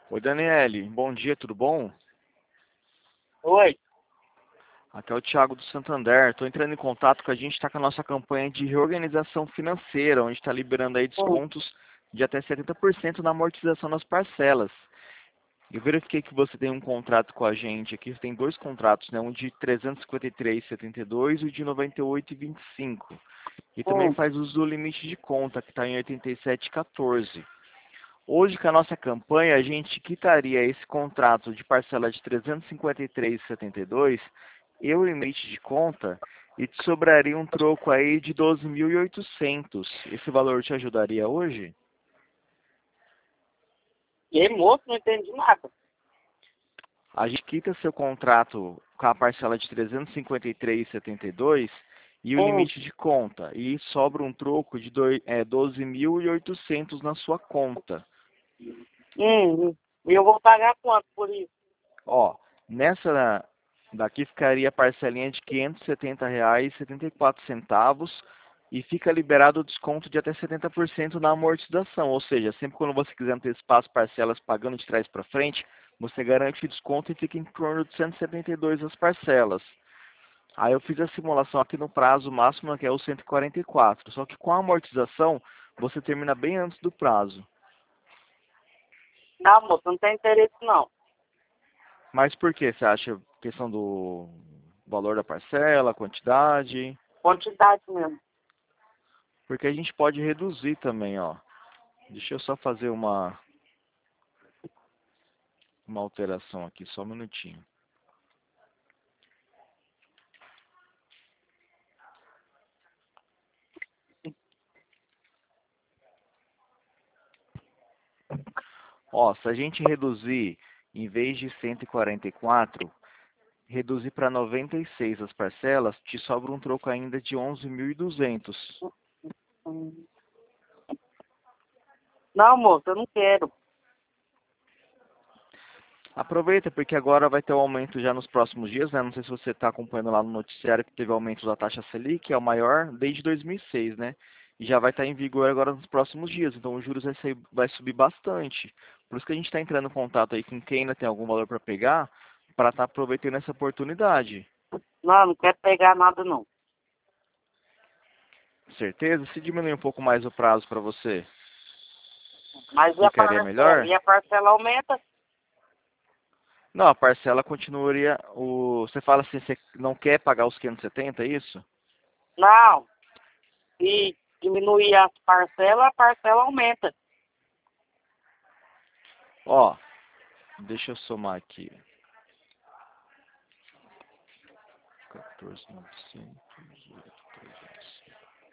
Oi, Daniele. Bom dia, tudo bom? Oi. Aqui é o Thiago do Santander. Estou entrando em contato que a gente está com a nossa campanha de reorganização financeira, onde está liberando aí Hum. descontos de até 70% na amortização das parcelas. Eu verifiquei que você tem um contrato com a gente aqui, você tem dois contratos, né? Um de 353,72 e o de 98,25. E também Hum. faz uso do limite de conta, que está em 87,14. Hoje, com a nossa campanha, a gente quitaria esse contrato de parcela de 353,72 e o limite de conta e te sobraria um troco aí de 12.800. Esse valor te ajudaria hoje? E aí, moço, não entendi nada. A gente quita seu contrato com a parcela de 353,72 e o Hum. limite de conta e sobra um troco de 12.800 na sua conta. E eu vou pagar quanto por isso? Ó, nessa daqui ficaria a parcelinha de R$ 570,74 e fica liberado o desconto de até 70% na amortização. Ou seja, sempre quando você quiser antecipar as parcelas pagando de trás para frente, você garante o desconto e fica em torno de 172 as parcelas. Aí eu fiz a simulação aqui no prazo máximo, que é o 144. Só que com a amortização, você termina bem antes do prazo. Não, moço, não tem interesse, não. Mas por que? Você acha questão do valor da parcela, quantidade? Quantidade mesmo. Porque a gente pode reduzir também, ó. Deixa eu só fazer uma alteração aqui, só um minutinho. Ó, se a gente reduzir, em vez de 144, reduzir para 96 as parcelas, te sobra um troco ainda de 11.200. Hum. Não, moço, eu não quero. Aproveita, porque agora vai ter um aumento já nos próximos dias, né? Não sei se você está acompanhando lá no noticiário que teve aumento da taxa Selic, que é o maior desde 2006, né? E já vai estar em vigor agora nos próximos dias, então os juros vai subir bastante. Por isso que a gente está entrando em contato aí com quem ainda tem algum valor para pegar, para estar aproveitando essa oportunidade. Não quero pegar nada, não. Certeza? Se diminuir um pouco mais o prazo para você, Mas e a ficaria parcela? melhor? E a parcela aumenta? Não, a parcela continuaria. Você fala assim, você não quer pagar os 570, é isso? Não. Se diminuir as parcelas, a parcela aumenta. Ó, deixa eu somar aqui. 14.900.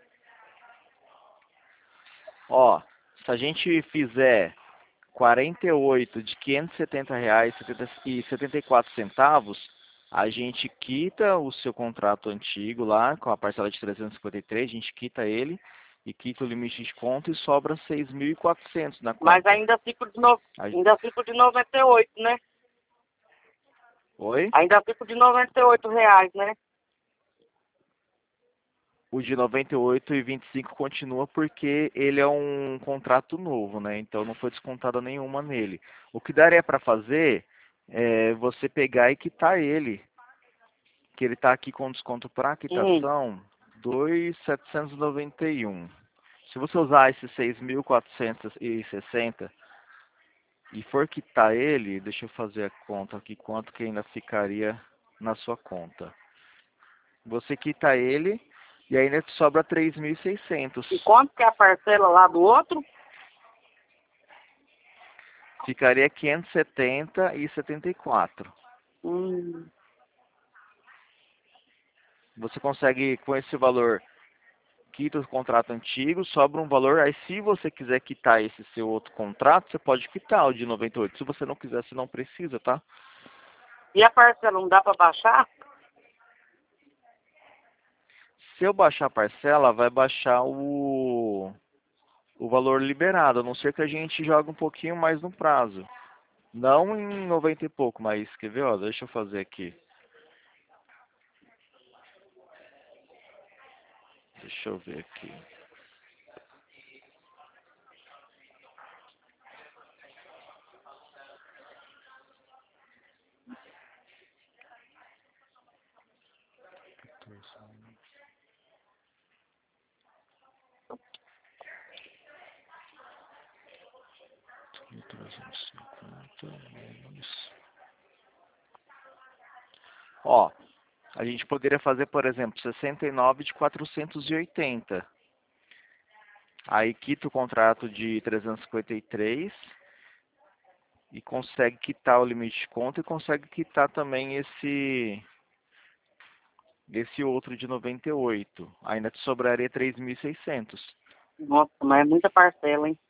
Ó, se a gente fizer 48 de R$ 570 e 74 centavos, a gente quita o seu contrato antigo lá, com a parcela de 353, a gente quita ele e quita o limite de conta e sobra 6.400 na Mas conta. ainda fico de 98, né? Oi? Ainda fico de R$ 98, né? O de 98,25 continua porque ele é um contrato novo, né? Então não foi descontada nenhuma nele. O que daria para fazer é você pegar e quitar ele, que ele está aqui com desconto para Hum. quitação 2.791. Se você usar esses 6.460 e for quitar ele, deixa eu fazer a conta aqui quanto que ainda ficaria na sua conta. Você quita ele e ainda te sobra 3.600. E quanto que é a parcela lá do outro? Ficaria 570,74. Hum. Você consegue, com esse valor, quita o contrato antigo, sobra um valor. Aí, se você quiser quitar esse seu outro contrato, você pode quitar o de 98. Se você não quiser, você não precisa, tá? E a parcela não dá para baixar? Se eu baixar a parcela, vai baixar o valor liberado, a não ser que a gente jogue um pouquinho mais no prazo. Não em 90 e pouco, mas quer ver? Ó, deixa eu fazer aqui. Deixa eu ver aqui. 350 menos... Ó, a gente poderia fazer, por exemplo, 69 de 480. Aí quita o contrato de 353 e consegue quitar o limite de conta e consegue quitar também esse outro de 98. Ainda te sobraria 3.600. Nossa, mas é muita parcela, hein?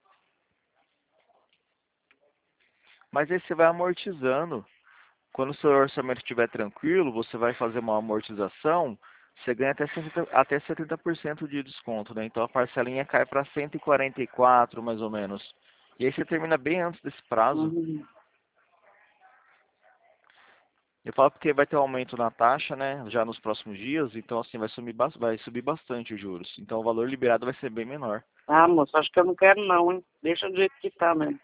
Mas aí você vai amortizando. Quando o seu orçamento estiver tranquilo, você vai fazer uma amortização, você ganha até 70% de desconto, né? Então a parcelinha cai para 144, mais ou menos. E aí você termina bem antes desse prazo. Uhum. Eu falo porque vai ter um aumento na taxa, né? Já nos próximos dias, então assim vai subir bastante os juros. Então o valor liberado vai ser bem menor. Ah, moço, acho que eu não quero não, hein? Deixa do jeito que tá mesmo.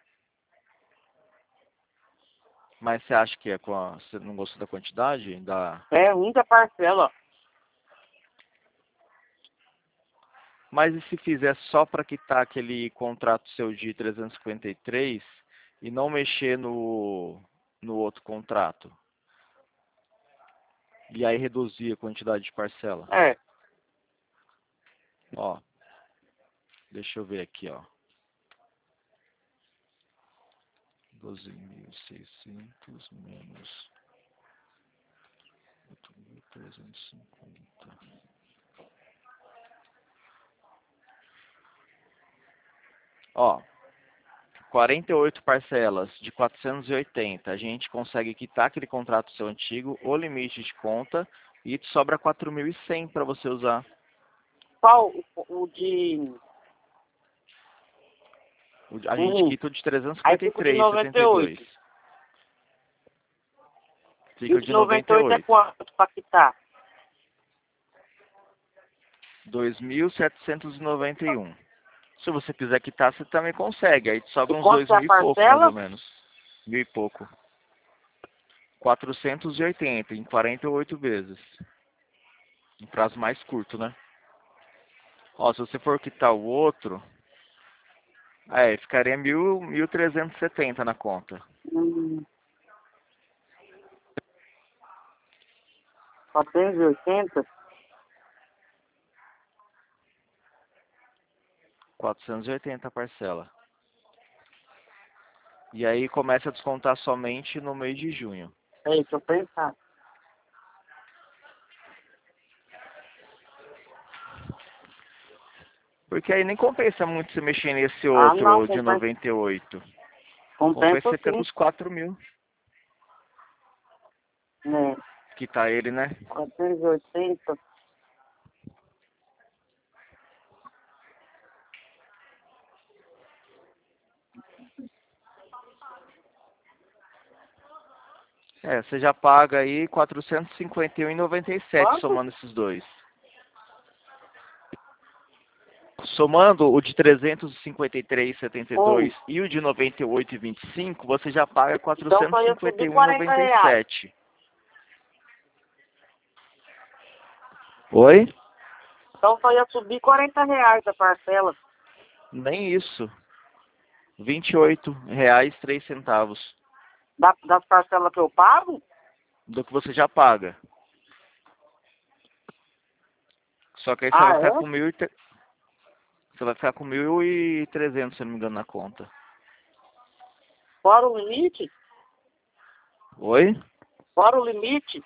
Mas você acha que você não gostou da quantidade? É muita parcela, ó. Mas e se fizer só para quitar aquele contrato seu de 353 e não mexer no outro contrato? E aí reduzir a quantidade de parcela? É. Ó, deixa eu ver aqui, ó. 12.600 menos 8.350. Ó, 48 parcelas de 480. A gente consegue quitar aquele contrato seu antigo, o limite de conta, e te sobra 4.100 para você usar. Qual o de... A gente quita o de Aí fica o de 353,72. 98. E Fica o o de de 98 é 98. quanto pra quitar? 2.791. Se você quiser quitar, você também consegue. Aí te E sobra uns quanto é a 2.000 e pouco, mais ou parcela? menos. 1.000 e pouco. 480 em 48 vezes. Um prazo mais curto, né? Ó, se você for quitar o outro, ficaria 1.370 na conta. 480? 480 a parcela. E aí começa a descontar somente no mês de junho. É isso, eu pensar. Porque aí nem compensa muito você mexer nesse Ah, não, outro de 98. compensa Compensa sim. pelos 4.000. É, Quitar ele, né? 480. Você já paga aí 451,97 Quanto? somando esses dois. Somando o de 353,72 e o de 98,25, você já paga Então só ia subir R$ 40. 451,97. Oi? Então só ia subir R$ 40 a parcela. Nem isso. R$ 28,03 Das parcelas que eu pago? do que você já paga. Só que aí você Ah, vai ficar é? com 1.300, se eu não me engano, na conta. Fora o limite? Oi? Fora o limite?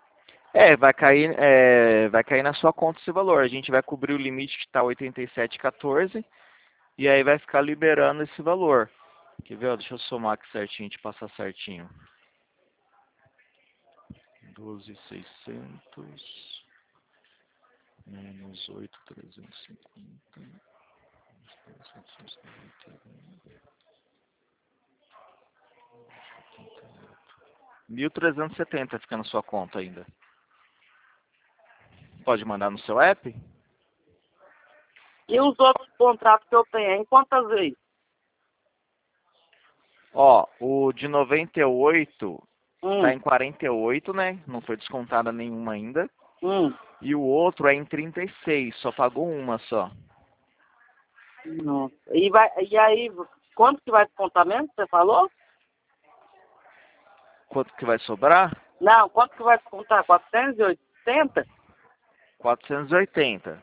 Vai cair na sua conta esse valor. A gente vai cobrir o limite que está 87,14 e aí vai ficar liberando esse valor. Quer ver? Ó, deixa eu somar aqui certinho, te passar certinho. 12.600 menos 8.350 menos 1.370 fica na sua conta ainda. Pode mandar no seu app? E os outros contratos que eu tenho, em quantas vezes? Ó, o de 98 tá Hum, em 48, né? Não foi descontada nenhuma ainda. hum. E o outro é em 36, só pagou uma só. Nossa. E aí, quanto que vai descontar mesmo, você falou? Quanto que vai sobrar? Não, quanto que vai descontar? 480? 480.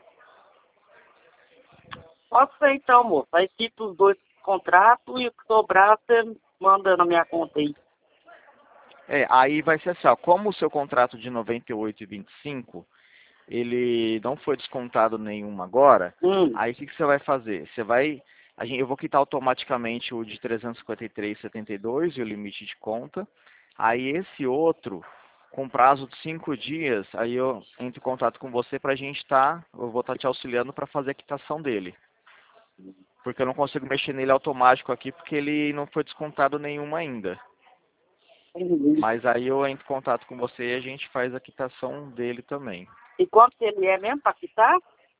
Pode ser então, moço. Aí quita os dois contratos e o que sobrar você manda na minha conta aí. Aí vai ser assim, ó, como o seu contrato de 98,25, ele não foi descontado nenhum agora, aí o que você vai fazer? Eu vou quitar automaticamente o de 353,72 e o limite de conta. Aí esse outro, com prazo de 5 dias, aí eu entro em contato com você pra gente eu vou estar te auxiliando para fazer a quitação dele. Porque eu não consigo mexer nele automático aqui, porque ele não foi descontado nenhum ainda. Mas aí eu entro em contato com você e a gente faz a quitação dele também. E quanto que ele é mesmo para quitar?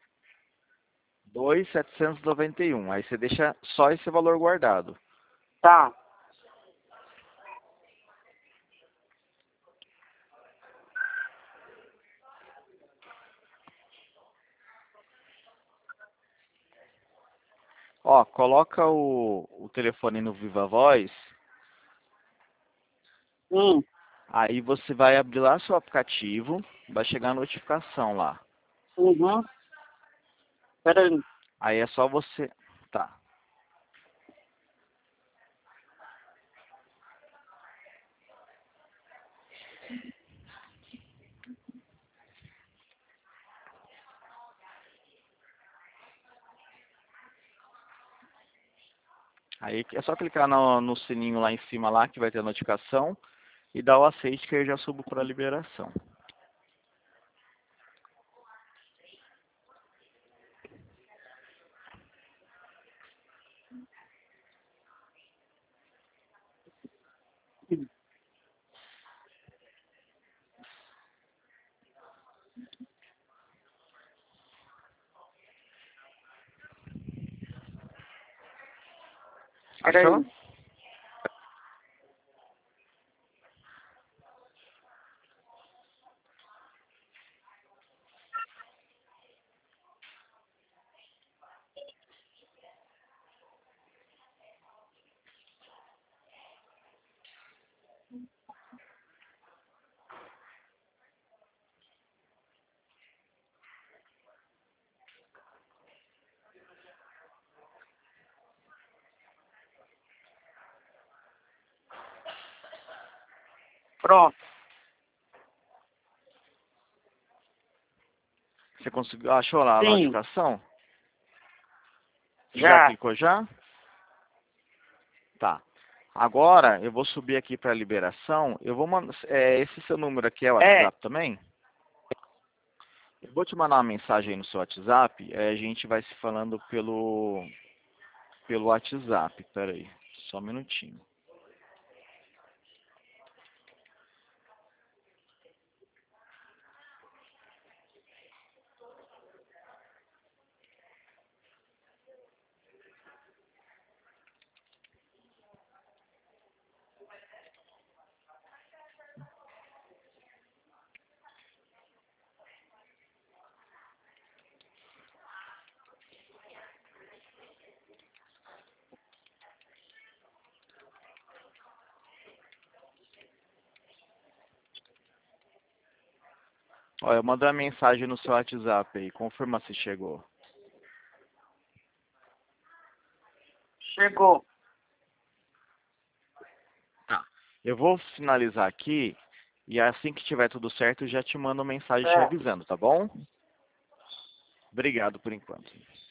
2.791. Aí você deixa só esse valor guardado. Tá. Ó, coloca o telefone no Viva Voz. Aí você vai abrir lá seu aplicativo. Vai chegar a notificação lá. Pera aí. Aí é só você... Tá. Aí é só clicar no sininho lá em cima lá, que vai ter a notificação. E dar o aceite que eu já subo para a liberação. Pera Achou? aí. Pronto. Você conseguiu? Achou lá a Sim. notificação? Já Já. clicou já? Tá. Agora eu vou subir aqui para a liberação. Eu vou mandar. Esse seu número aqui é o WhatsApp também? Eu vou te mandar uma mensagem aí no seu WhatsApp. A gente vai se falando pelo WhatsApp. Pera aí, só um minutinho. Ó, eu mandei uma mensagem no seu WhatsApp aí. Confirma se chegou. Chegou. Tá. Eu vou finalizar aqui. E assim que tiver tudo certo, eu já te mando uma mensagem te avisando, tá bom? Obrigado por enquanto.